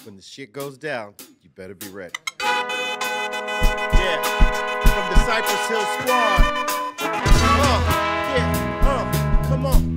When the shit goes down, you better be ready. Yeah, from the Cypress Hill Squad. Come on.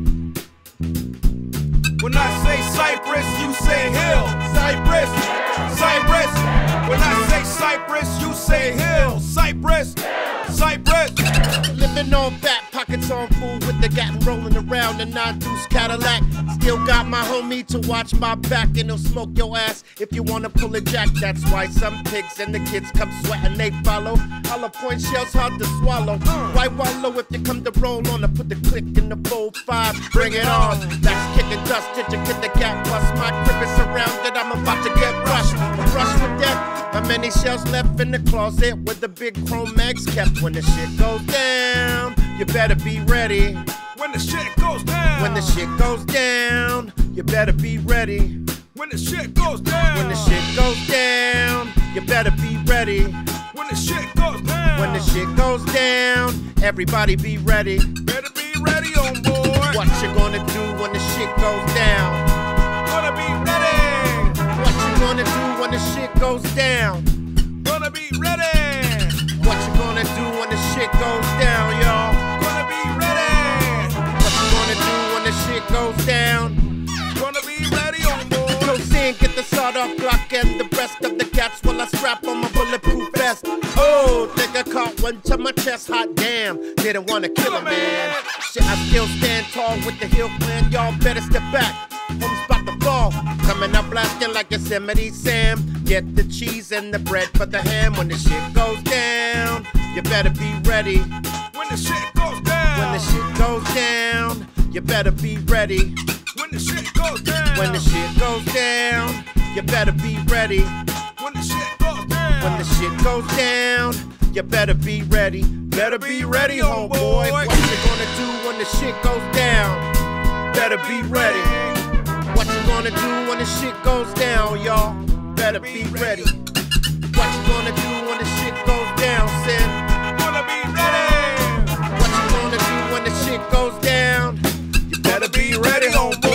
When I say Cypress, you say Hill. Cypress, Cypress. When I say Cypress, you say Hill. Cypress, Cypress. Living on fat, pockets on food with the gat rolling around a 9-deuce Cadillac. Still got my homie to watch my back and he'll smoke your ass if you wanna pull a jack. That's why some pigs and the kids come sweating, they follow. Hollow point shells hard to swallow. Why wallow if you come to roll on or put the click in the 4-5? Bring it on. That's kicking dust. Did you get the gap bust? My grip is surrounded. I'm about to get rushed. Rushed with death. How many shells left in the closet where the big chrome eggs kept? When the shit goes down, you better be ready. When the shit goes down. When the shit goes down, you better be ready. When the shit goes down. When the shit goes down, you better be ready. When the shit goes down. When the shit goes down, everybody be ready. Better be ready, homeboy. What you gonna do when the shit goes down? Gonna be ready. What you gonna do when the shit goes down? Gonna be ready. What you gonna do when the shit goes down, y'all? Gonna be ready. What you gonna do when the shit goes down? Gonna be ready, homeboy. Proceed, get the sawed-off Glock and the rest of the cats while I strap on my bulletproof vest. Oh, think I caught one to my chest, hot damn. Didn't wanna kill a man. Shit, I still stand tall with the Hill Clan. Y'all better step back. Home's about to fall. Coming up blasting like Yosemite Sam. Get the cheese and the bread for the ham. When the shit goes down, you better be ready. When the shit goes down. When the shit goes down, you better be ready. When the shit goes down. When the shit goes down, you better be ready. When the shit goes down. When the shit goes down, you better be ready. Better be ready, homeboy. What you gonna do when the shit goes down? Better be ready. What you gonna do when the shit goes down, y'all? Better be ready. What you gonna do when the shit goes down, Sin? Gonna be ready. What you gonna do when the shit goes down? You better be ready, homeboy.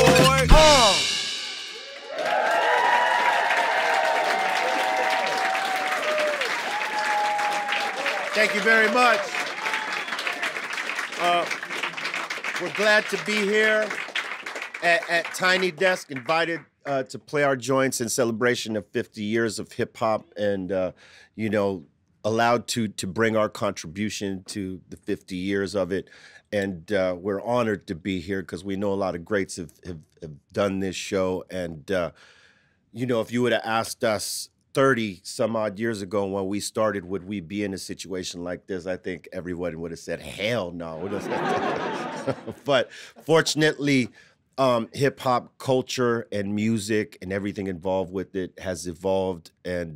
Thank you very much. We're glad to be here at Tiny Desk, invited to play our joints in celebration of 50 years of hip hop, and allowed to bring our contribution to the 50 years of it. And we're honored to be here because we know a lot of greats have done this show. And if you would have asked us 30 some odd years ago when we started, would we be in a situation like this? I think everyone would have said, hell no. But fortunately, hip hop culture and music and everything involved with it has evolved. And,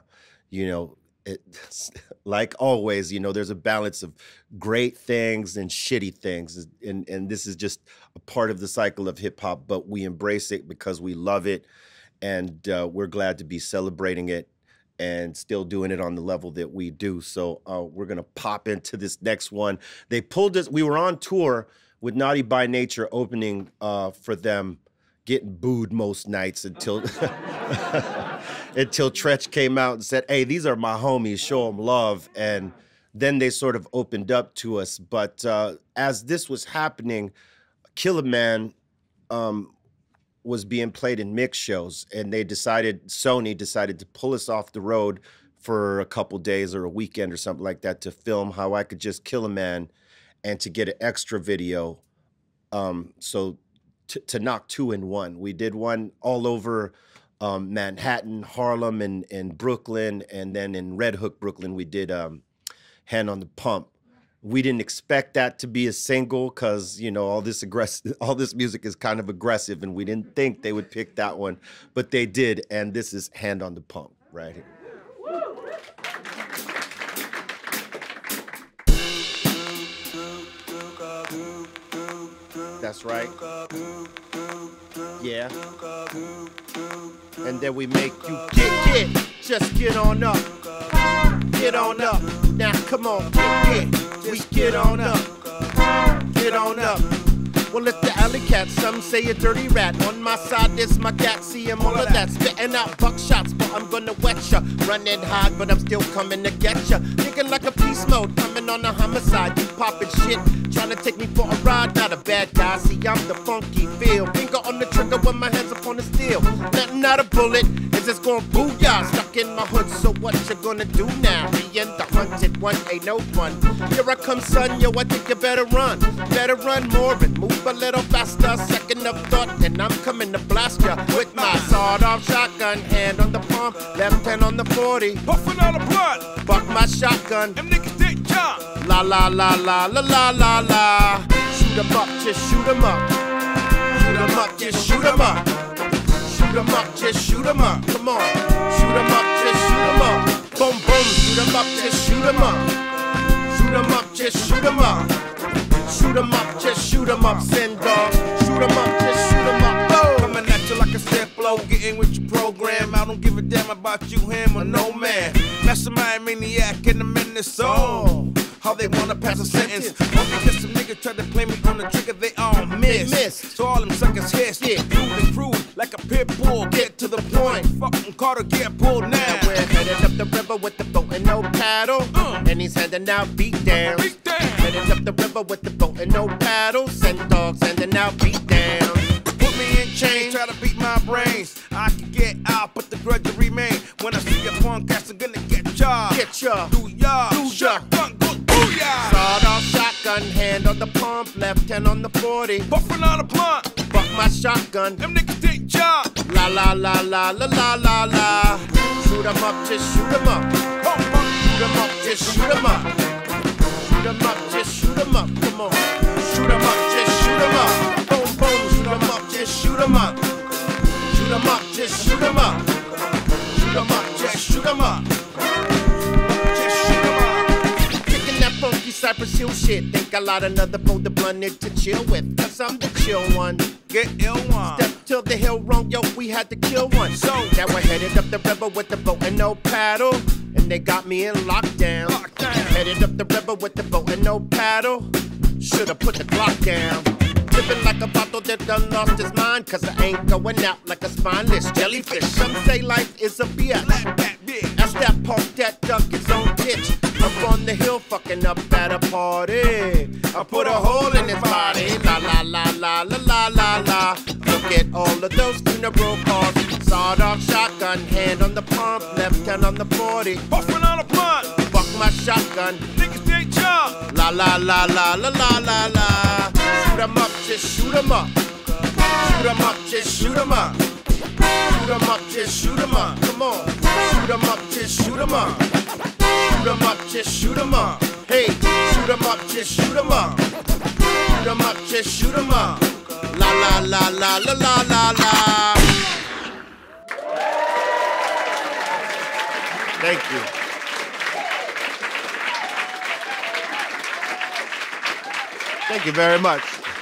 like always, there's a balance of great things and shitty things. And this is just a part of the cycle of hip hop, but we embrace it because we love it. And we're glad to be celebrating it and still doing it on the level that we do. So we're going to pop into this next one. They pulled us. We were on tour with Naughty by Nature opening for them, getting booed most nights until until Tretch came out and said, hey, these are my homies, show them love. And then they sort of opened up to us. But as this was happening, Killer Man was being played in mix shows, and Sony decided to pull us off the road for a couple days or a weekend or something like that to film How I Could Just Kill a Man and to get an extra video. So to knock two in one. We did one all over Manhattan, Harlem, and Brooklyn, and then in Red Hook, Brooklyn, we did Hand on the Pump. We didn't expect that to be a single because, all this music is kind of aggressive, and we didn't think they would pick that one, but they did, and this is Hand on the Pump right here. That's right. Yeah. And then we make you get, just get on up. Get on up. Now come on, get. We get on up. Get on up. Well, it's the alley cat, some say a dirty rat. On my side, this my cat, see him all of that. Spitting out buckshots, but I'm gonna wet ya. Running hard, but I'm still coming to get ya. Thinking like a beast mode, coming on a homicide. You popping shit, trying to take me for a ride. Not a bad guy, see I'm the funky feel. Finger on the trigger with my hands up on the steel. Nothing, not a bullet, it's just going booyah. Stuck in my hood, so what you gonna do now? Being the hunted one ain't no fun. Here I come, son, yo, I think you better run. Better run more and move a little faster. Second of thought, and I'm coming to blast ya with my sawed-off shotgun. Hand on the pump, left hand on the 40. Puffin' on the blunt. Buck my shotgun. Them niggas take jump. La la la la la la la la. Shoot 'em up, just shoot 'em up. Shoot 'em up, just shoot 'em up. Shoot 'em up, just shoot 'em up. Come on. Shoot 'em up, just shoot 'em up. Boom boom. Shoot 'em up, just shoot 'em up. Shoot 'em up, just shoot 'em up. Shoot 'em up, just shoot 'em up. Send dog. Shoot 'em up, just shoot 'em up. Oh. Coming at you like a step flow, getting with your program. I don't give a damn about you, him, or no man. Mastermind maniac in the minute, so how they wanna pass a sentence. All because some niggas try to play me on the trigger, they all miss. So all them suckers hiss, yeah, crude like a pit bull. Get to the point, fucking Carter get pulled now. And we're headed up the river with the boat and no paddle. And he's handing out beat downs. Headed up the river with the boat and no paddle. Send dogs handing out beat downs. Put me in chains, try to beat my brains. I can get out, but the grudge will remain. When I see a punk ass, I'm gonna get ya. Get ya. Do ya. Shotgun, go booyah. Sawed-off shotgun, hand on the pump, left hand on the 40. Puffin' on the blunt. Buck my shotgun. Them niggas take jump. La la la la la la la la. Shoot 'em up, just shoot 'em up. Shoot 'em up, just shoot 'em up. Shoot 'em up, just shoot 'em up. Come on. Shoot 'em up, just shoot 'em up. Boom boom. Shoot 'em up, just shoot 'em up. Shoot 'em up, just shoot 'em up. Shoot 'em up, just shoot 'em up. Just shoot 'em up. Kicking that funky Cypress Hill shit. Think I light another boulder blunted to chill with. Cause I'm the chill one. Get ill one. Step till the hill wrong, yo, we had to kill one. So now we're headed up the river with the boat and no paddle. And they got me in lockdown. Headed up the river with the boat and no paddle. Should've put the Glock down. Living like a bottle that done lost his mind. Cause I ain't going out like a spineless jellyfish. Some say life is a bitch. That's that park that duck its own ditch. Up on the hill fucking up at a party. I put a hole in his body. La la la la la la la la. Look at all of those funeral cars. Sawed-off shotgun, hand on the pump, left hand on the 40. Puffin' on the blunt. Buck my shotgun. Niggas take jump. La la la la la la la la. Shoot 'em up, just shoot 'em up. Shoot 'em up, just shoot 'em up. Shoot 'em up, just shoot 'em up. Come on. Shoot 'em up, just shoot 'em up. Shoot 'em up, just shoot 'em up. Hey, shoot 'em up, just shoot 'em up. Shoot 'em up, just shoot 'em up. La la la la la la la la. Thank you. Thank you very much.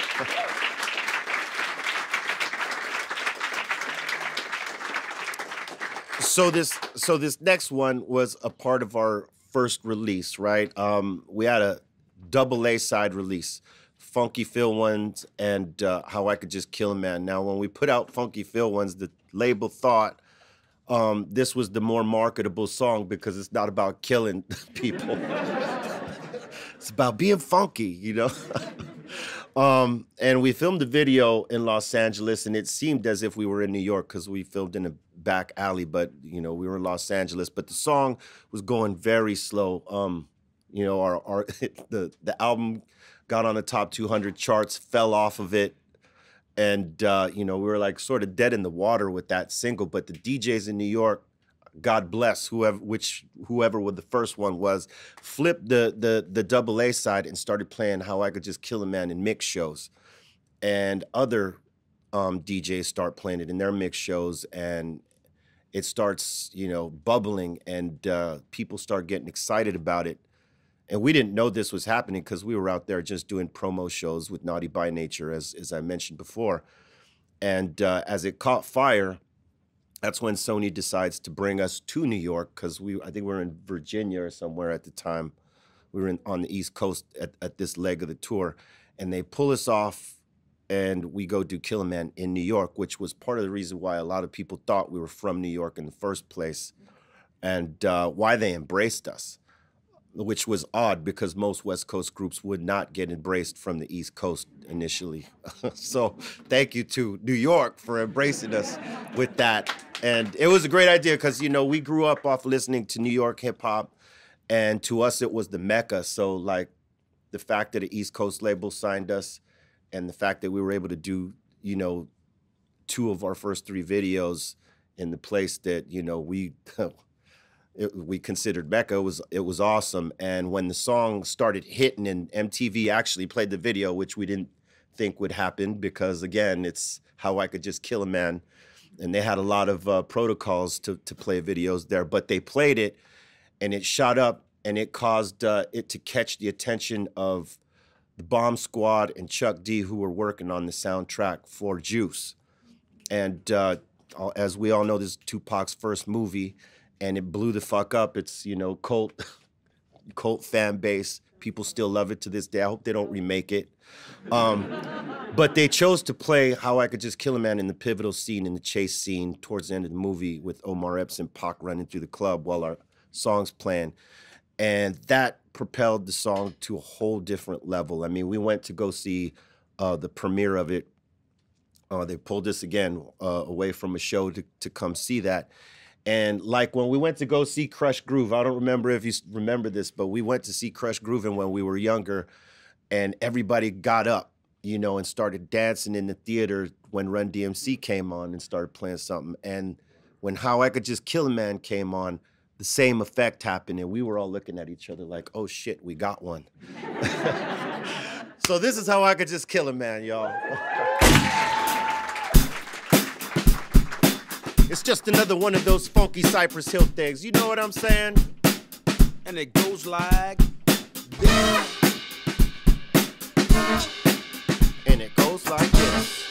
So this next one was a part of our first release, right? We had a double A side release, Funky Phil Ones and How I Could Just Kill a Man. Now, when we put out Funky Phil Ones, the label thought this was the more marketable song because it's not about killing people. It's about being funky, you know? And we filmed the video in Los Angeles, and it seemed as if we were in New York because we filmed in a back alley, but, you know, we were in Los Angeles. But the song was going very slow. You know, the album got on the top 200 charts, fell off of it. And, you know, we were like sort of dead in the water with that single. But the DJs in New York, God bless whoever the first one was, flipped the double A side and started playing How I Could Just Kill a Man in mix shows. And other DJs start playing it in their mix shows, and it starts, you know, bubbling, and people start getting excited about it. And we didn't know this was happening because we were out there just doing promo shows with Naughty by Nature, as I mentioned before. And as it caught fire, that's when Sony decides to bring us to New York, because I think we were in Virginia or somewhere at the time. We were on the East Coast at this leg of the tour, and they pull us off and we go do Killer Man in New York, which was part of the reason why a lot of people thought we were from New York in the first place, and why they embraced us, which was odd because most West Coast groups would not get embraced from the East Coast initially. So thank you to New York for embracing us with that. And it was a great idea because, you know, we grew up off listening to New York hip hop, and to us it was the Mecca. So like the fact that the East Coast label signed us and the fact that we were able to do, you know, 2 of our first 3 videos in the place that, you know, we considered Mecca, it was awesome. And when the song started hitting and MTV actually played the video, which we didn't think would happen because, again, it's How I Could Just Kill a Man. And they had a lot of protocols to play videos there, but they played it and it shot up and it caused it to catch the attention of the Bomb Squad and Chuck D, who were working on the soundtrack for Juice. And as we all know, this is Tupac's first movie, and it blew the fuck up. It's, you know, cult fan base. People still love it to this day. I hope they don't remake it. But they chose to play How I Could Just Kill a Man in the pivotal scene, in the chase scene towards the end of the movie with Omar Epps and Pac running through the club while our song's playing. And that propelled the song to a whole different level. I mean, we went to go see the premiere of it. They pulled us again away from a show to come see that. And like when we went to go see Crush Groove, I don't remember if you remember this, but we went to see Crush Groove when we were younger, and everybody got up, you know, and started dancing in the theater when Run DMC came on and started playing something. And when How I Could Just Kill a Man came on, the same effect happened, and we were all looking at each other like, oh shit, we got one. So this is How I Could Just Kill a Man, y'all. It's just another one of those funky Cypress Hill things. You know what I'm saying? And it goes like this. And it goes like this.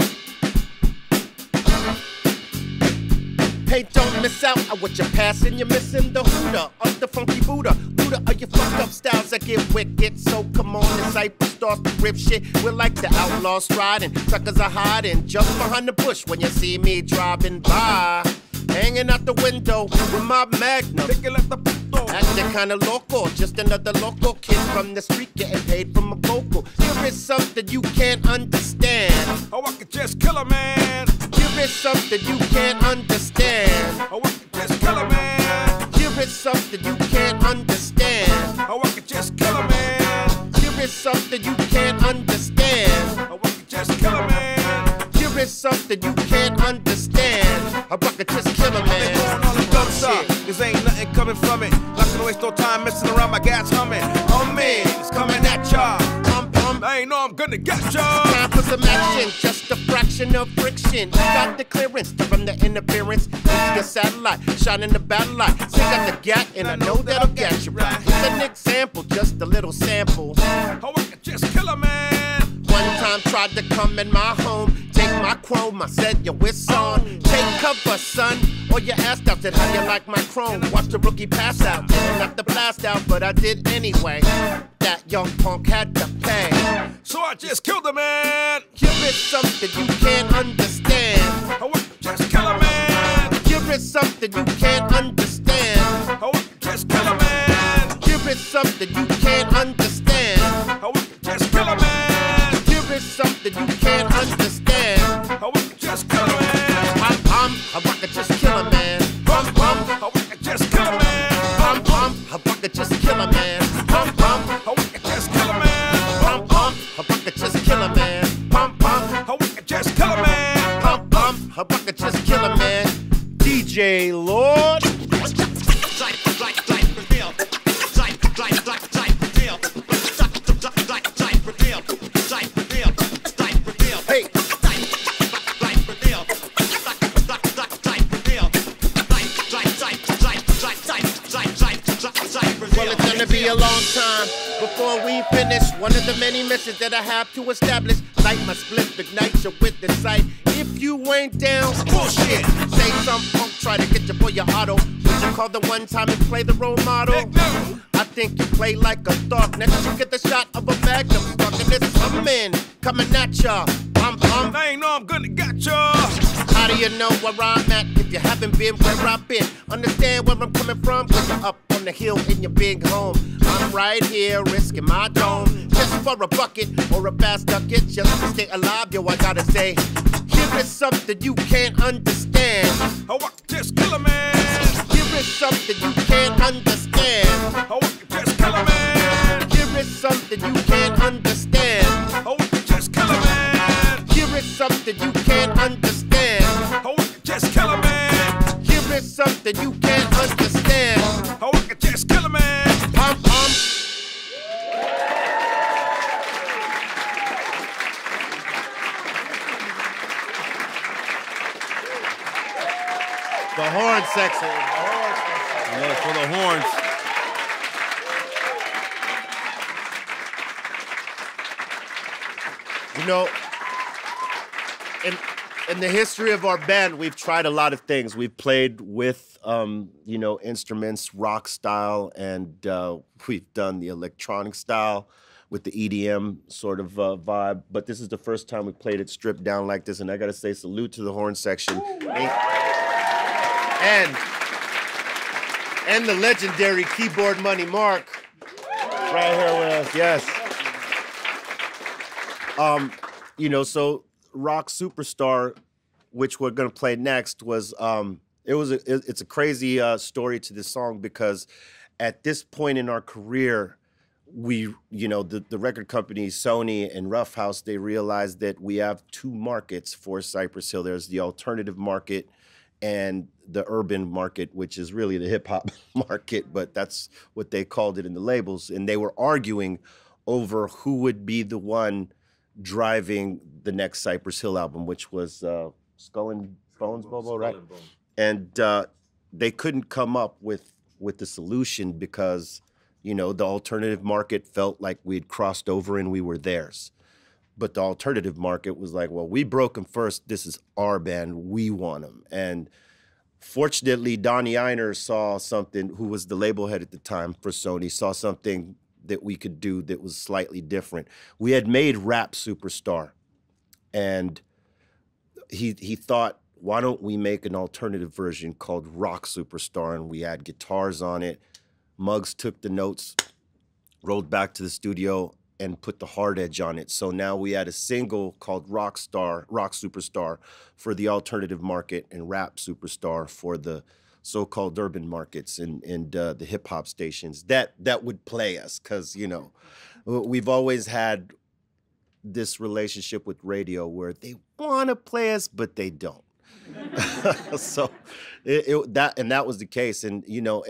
Hey, don't miss out on what you're passing. You're missing the hooter of the funky Buddha. Buddha of your fucked up styles that get wicked. So come on, the Cypress starts to rip shit. We're like the outlaws striding. Suckers are hiding. Jump behind the bush when you see me driving by. Hanging out the window with my Magnum. Acting kinda local, just another local kid from the street getting paid from a vocal. Here is something you can't understand. Oh, I could just kill a man. Here is something you can't understand. Oh, I could just kill a man. Here is something you can't understand. Oh, I could just kill a man. Here is something you can't understand. Oh, I could just kill a man. Here is something you can't understand. I could just kill a man. Cause ain't nothing coming from it. Not gonna waste no time messing around, my gas humming. Oh man, it's coming at ya. I ain't know I'm gonna get ya. Time for some action, just a fraction of friction. You got the clearance to run the interference. It's your satellite, shining the battle light. Sing out the gap, and I know that'll get you right. It's an example, just a little sample. Oh, I could just kill a man. One time tried to come in my home, take my chrome, I said, yo, it's on. Take cover, son, or your ass out, said, how you like my chrome? Watch the rookie pass out, didn't have to blast out, but I did anyway. That young punk had to pay. So I just killed a man. Here is something you can't understand. Oh, I could just kill a man. Here is something you can't understand. Oh, I could just kill a man. Here is something you can't understand. Oh, I could just kill a man. Here is something you can't understand. Oh, I could just kill a man. I could just kill a man. Oh, I could just kill a man. I could just kill a man. Oh, I could just kill a man. I could just kill a man. Oh, I could just kill a man. I could just kill a man. DJ Lord. Hey. Well, it's gonna be a long time before we finish. One of the many missions that I have to establish. Light my split, ignite you with the sight. If you ain't down, bullshit. Say some punk try to get you for your auto. Would you call the one time and play the role model? No. I think you play like a thought. Next you get the shot of a magnum. Talking this coming at ya. I ain't know I'm gonna get ya. How do you know where I'm at if you haven't been where I've been? Understand where I'm coming from? When you're up on the hill in your big home, I'm right here risking my dome just for a bucket or a fast ducket, just to stay alive. Yo, I gotta say, here is something you can't understand. Oh, I can just kill a man. Here is something you can't understand. Oh, I can just kill a man. Here is something you can't understand. Oh, I can just kill a man. Here is something you can't understand. Oh, I can just kill a man. Here is something you can't understand. Oh, I can just kill a man. Pum pum. The horn section. Yeah, for the horns. You know, in the history of our band, we've tried a lot of things. We've played with, instruments, rock style, and we've done the electronic style with the EDM sort of vibe. But this is the first time we played it stripped down like this, and I gotta say salute to the horn section. And the legendary Keyboard Money Mark, right here with us, yes. So Rock Superstar, which we're gonna play next, was it's a crazy story to this song, because at this point in our career, we, the record company Sony and Rough House, they realized that we have two markets for Cypress Hill. There's the alternative market and the urban market, which is really the hip hop market, but that's what they called it in the labels. And they were arguing over who would be the one driving the next Cypress Hill album, which was Skull and Bones, Bobo, right? And they couldn't come up with the solution because, the alternative market felt like we'd crossed over and we were theirs. But the alternative market was like, well, we broke them first. This is our band. We want them. And fortunately, Donnie Ienner saw something, who was the label head at the time for Sony, saw something that we could do that was slightly different. We had made Rap Superstar, and he thought, why don't we make an alternative version called Rock Superstar? And we had guitars on it. Muggs took the notes, rolled back to the studio, and put the hard edge on it. So now we had a single called Rock Superstar for the alternative market, and Rap Superstar for the so-called urban markets and the hip hop stations that would play us, because we've always had this relationship with radio where they want to play us but they don't. So that was the case, and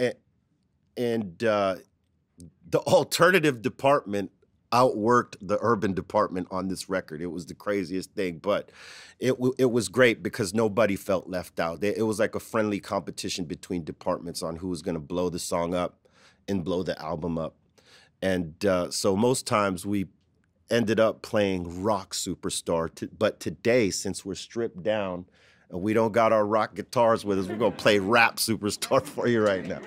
the alternative department outworked the urban department on this record. It was the craziest thing, but it was great because nobody felt left out. It was like a friendly competition between departments on who was going to blow the song up and blow the album up. And so most times we ended up playing Rock Superstar. But today, since we're stripped down and we don't got our rock guitars with us, we're going to play Rap Superstar for you right now.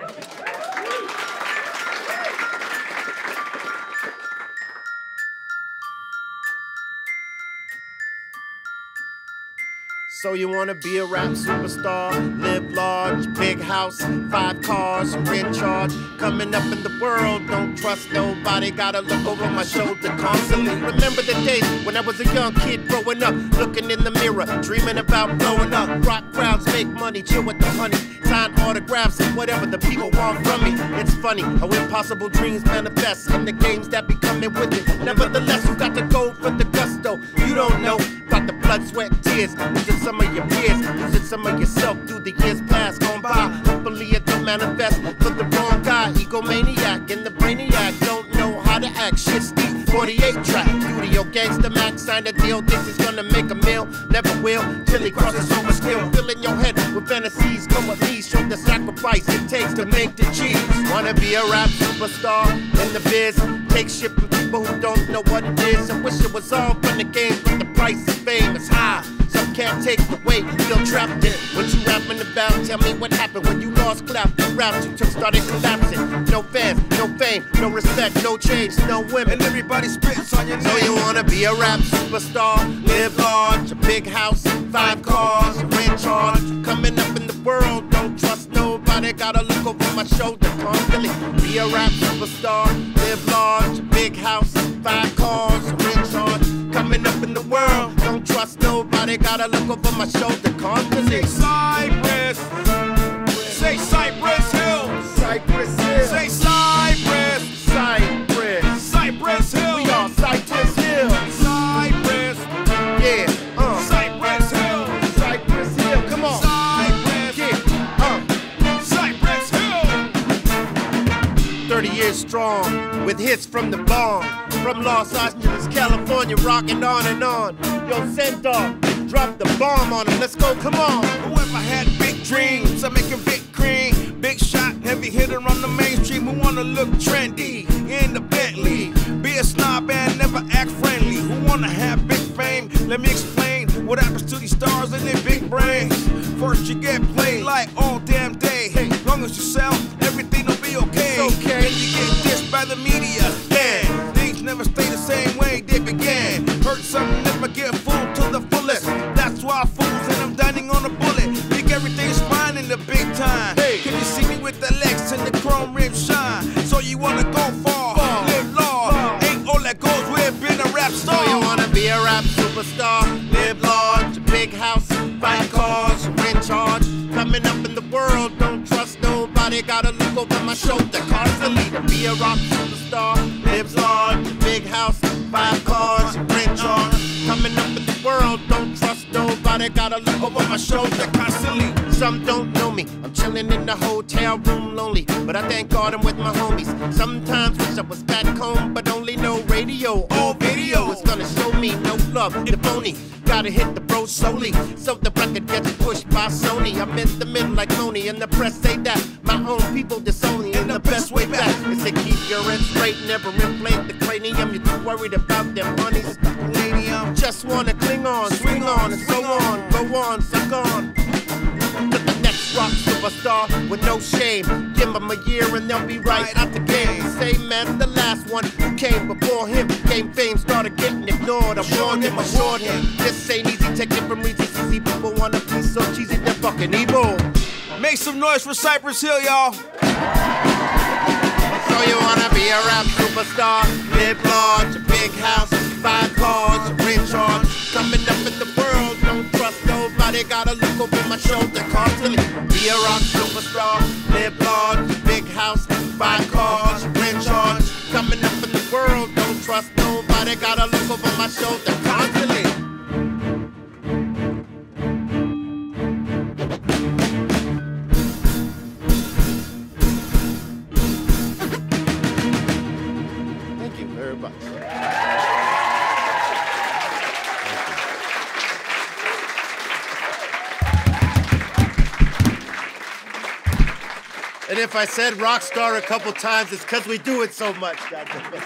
So you wanna be a rap superstar, live large, big house, 5 cars, rent charge, coming up in the world, don't trust nobody, gotta look over my shoulder constantly. Remember the days when I was a young kid growing up, looking in the mirror, dreaming about blowing up. Rock crowds, make money, chill with the honey, sign autographs and whatever the people want from me. It's funny how impossible dreams manifest in the games that be coming with it. Nevertheless, you got to go for the gusto. You don't know about the blood, sweat, tears, losing some of your peers, losing some of yourself through the years past gone by. Hopefully it don't manifest for the wrong guy. Egomaniac and the brainiac don't know how to act. Shit, Steve, 48 track. Studio gangster Mac signed a deal. Thinks he's gonna make a meal, never will. Till he crosses over skill. Filling your head with fantasies. Come with me, show the sacrifice it takes to make the cheese. Wanna be a rap superstar in the biz? Take shit from people who don't know what it is. I wish it was all fun and games, but the price of fame is high. Some can't take the weight, feel trapped in what you rapping about. Tell me what happened when you lost clout. The raps you took started collapsing. No fans, no fame, no respect, no change, no women. And everybody spits on your name. So you wanna be a rap superstar, live large, a big house, 5 cars, rent charge. Coming up in the world, don't trust nobody. Gotta look over my shoulder constantly. Be a rap superstar, live large, a big house, 5 cars, rent charge. Coming up in the world, don't trust nobody. Gotta look over my shoulder constantly. Say Cypress. Say Cypress Hill. Cypress Hill. Say Cypress. Cypress. Cypress Hill. We are Cypress Hill. Cypress. Yeah. Cypress Hill. Cypress Hill. Come on. Cypress. Yeah. Cypress Hill. 30 years strong, with hits from the bomb. From Los Angeles, California, rocking on and on. Yo, Centaur, drop the bomb on him. Let's go, come on. Whoever had big dreams of making big cream, big shot, heavy hitter on the mainstream who wanna look trendy in the Bentley. Be a snob and never act friendly. Who wanna have big fame? Let me explain what happens to these stars and their big brains. First you get played like all damn day. Long as you sell, everything will be okay. Okay. Then you get dissed by the media. Man, things never stay the same way they began. Hurt something, never get fooled to the fullest. That's why fools and I'm dining on a bullet. Think everything's fine in the big time. Hey. Can you see me with the legs and the chrome rims shine? So you wanna go far, live large. Ain't all that goes with being a rap So star. you wanna be a rap superstar, live large, a big house, 5 cars, rent charge. Coming up in the world, don't trust nobody. Gotta look over my shoulder constantly. To be a rock superstar, live large, a big house, 5 cars, rent charge. Coming up in the world, don't trust nobody. Gotta look over my shoulder constantly. Some don't know me, I'm chilling in the hotel room lonely. But I thank God I'm with my homies. Sometimes wish I was back home, but only no radio. All video is gonna show me no love, the phony. Gotta hit the bro slowly, so the record gets pushed by Sony. I'm in the middle like Moni, and the press say that my own people disown me. And the best way back is to keep your head straight, never inflate the cranium. You're too worried about them honeys. Palladium. Just wanna cling on, swing on, and so on. Go on, suck on. To the next rock superstar with no shame. Give them a year and they'll be right out the game. Same as the last one who came before him. Game fame started getting ignored. I warned him, assured him. This ain't easy, take it from easy. See people wanna be so cheesy, they're fucking evil. Make some noise for Cypress Hill, y'all. So you wanna be a rap superstar, live large, a big house, 5 cars, rent charge. Coming up in the world, don't trust nobody. Gotta look over my shoulder constantly. Be a rock superstar, live large, big house, 5 cars, rent charge. Coming up in the world, don't trust nobody. Gotta look over my shoulder constantly. Thank you very much. And if I said rock star a couple times, it's because we do it so much. Goddamn.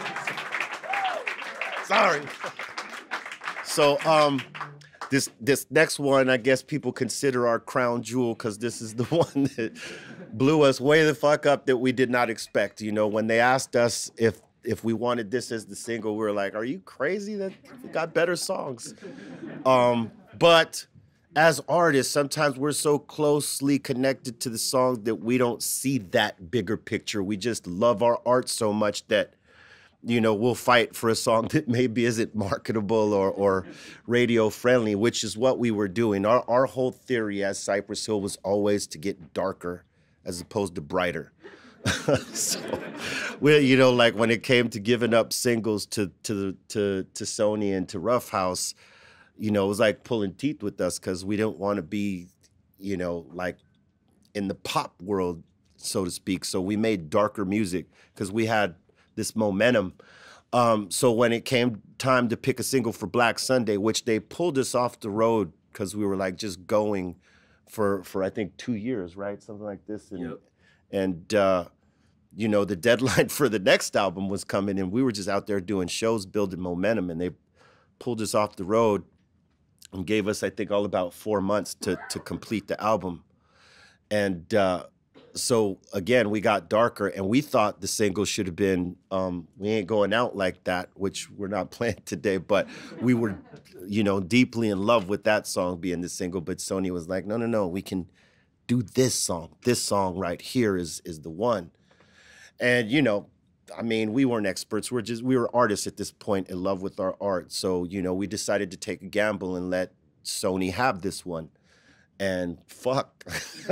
Sorry. So, this next one, I guess people consider our crown jewel because this is the one that blew us way the fuck up that we did not expect. You know, when they asked us if we wanted this as the single, we were like, "Are you crazy? That we got better songs." But as artists, sometimes we're so closely connected to the song that we don't see that bigger picture. We just love our art so much that, you know, we'll fight for a song that maybe isn't marketable or radio friendly, which is what we were doing. Our whole theory as Cypress Hill was always to get darker as opposed to brighter. So, we, you know, like when it came to giving up singles to Sony and to Rough House, you know, it was like pulling teeth with us because we didn't want to be, you know, like in the pop world, so to speak. So we made darker music because we had this momentum. So when it came time to pick a single for Black Sunday, which they pulled us off the road because we were like just going for I think 2 years, right? Something like this. And, Yep. and you know, the deadline for the next album was coming and we were just out there doing shows, building momentum, and they pulled us off the road. and gave us, I think, all about 4 months to complete the album. And so again, we got darker, and we thought the single should have been We Ain't Going Out Like That, which we're not playing today, but we were, you know, deeply in love with that song being the single. But Sony was like, no, we can do this song. This song right here is the one. And, you know, I mean, we weren't experts. We were artists at this point in love with our art. So, you know, we decided to take a gamble and let Sony have this one. And fuck.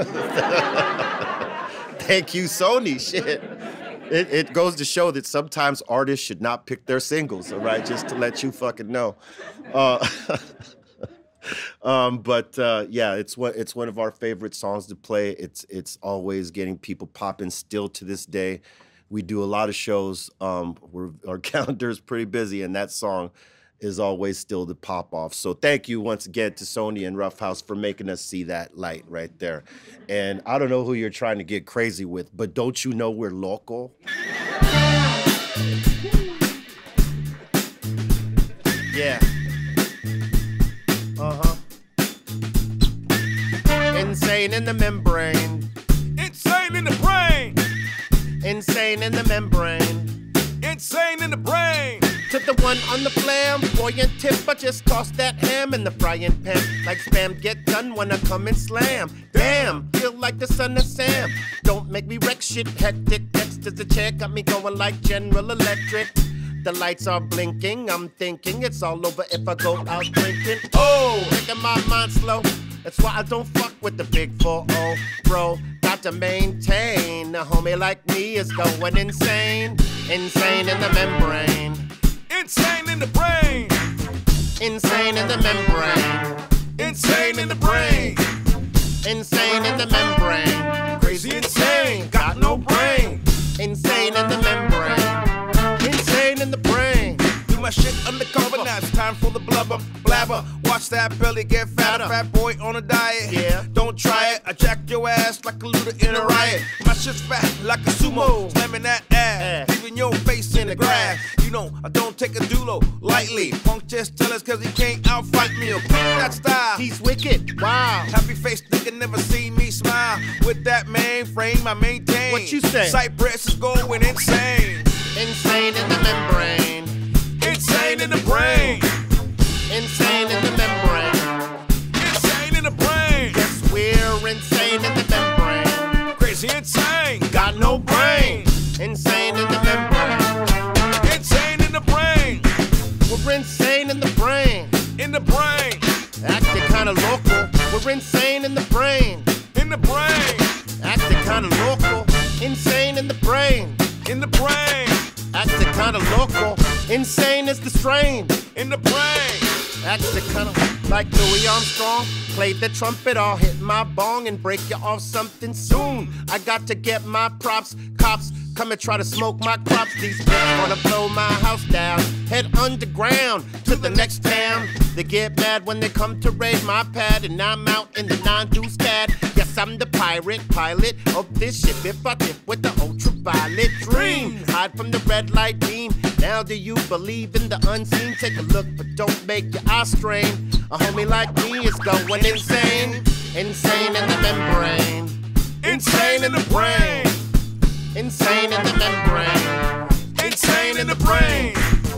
Thank you, Sony. Shit. It goes to show that sometimes artists should not pick their singles, all right? Just to let you fucking know. Yeah, it's one of our favorite songs to play. It's always getting people popping still to this day. We do a lot of shows. Our calendar is pretty busy, and that song is always still the pop off. So thank you once again to Sony and Rough House for making us see that light right there. And I don't know who you're trying to get crazy with, but don't you know we're local? Yeah. Insane in the membrane. Insane in the brain. Insane in the membrane. Insane in the brain. To the one on the flamboyant tip, I just toss that ham in the frying pan. Like spam, get done when I come and slam. Damn, feel like the son of Sam. Don't make me wreck shit, hectic. Next to the chair, got me going like General Electric. The lights are blinking, I'm thinking it's all over if I go out drinking. Oh, making my mind slow. That's why I don't fuck with the big 4-0, bro. Got to maintain. A homie like me is going insane. Insane in the membrane. Insane in the brain. Insane in the membrane. Insane in the brain. Insane in the membrane. Crazy insane, got no brain. Insane in the membrane. Insane in the brain. Do my shit undercover, now it's time for the blubber. Blabber, watch that belly get fatter. Fat boy on a diet. Yeah. Don't try it, I jack your ass like a looter in a riot. My shit's fat like a sumo, slamming that ass, leaving your face in the grass. You know, I don't take a dulo lightly. Punk just tell us cause he can't outfight me or keep that style. He's wicked, wow. Happy face nigga never see me smile. With that mainframe I maintain. What you say? Cypress is going insane. Insane in the membrane. Insane in the brain. Insane in the membrane. Insane in the brain. Yes, we're insane in the membrane. Crazy insane. Got no brain. Insane in the membrane. Insane in the brain. We're insane in the brain. In the brain. Acting kinda local. We're insane in the brain. In the brain. Acting kinda local. Insane in the brain. In the brain. Acting kinda local. Insane is the strain. In the brain. Acting kinda like Louis Armstrong. Played the trumpet, I'll hit my bong and break you off something soon. I got to get my props. Cops come and try to smoke my crops. These bitches wanna blow my house down. Head underground to the next town. They get mad when they come to raid my pad, and I'm out in the 9-deuce cad. Yes, I'm the pirate pilot of this ship. If I dip with the ultraviolet dream, hide from the red light beam. Now do you believe in the unseen? Take a look, but don't make your eyes strain. A homie like me is going insane. Insane in the membrane. Insane in the brain. Insane in the membrane. Insane in the brain.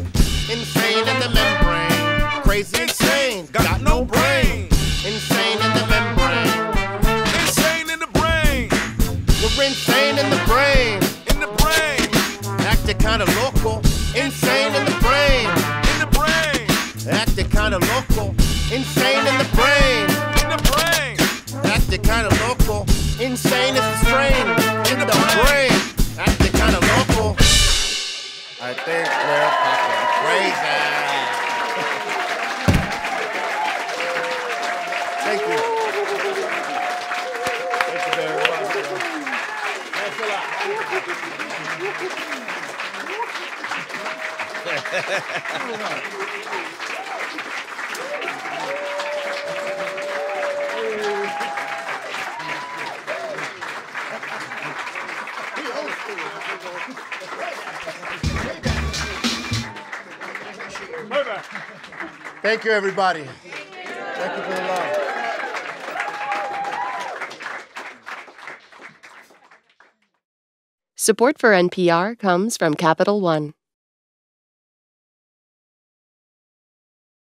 Insane in the membrane. Crazy insane. Got no brain. Insane in the membrane. Insane in the brain. We're insane in the brain. In the brain. Acting kinda local. Insane in the brain. In the brain. Acting kinda local. Insane in the brain. In the brain. Acting kinda local. Insane is the strain. In the brain. Acting kinda local. I think we're fucking crazy. Thank you. Thank you very much. Thanks a lot. Thank you, everybody. Thank you for the love. Support for NPR comes from Capital One.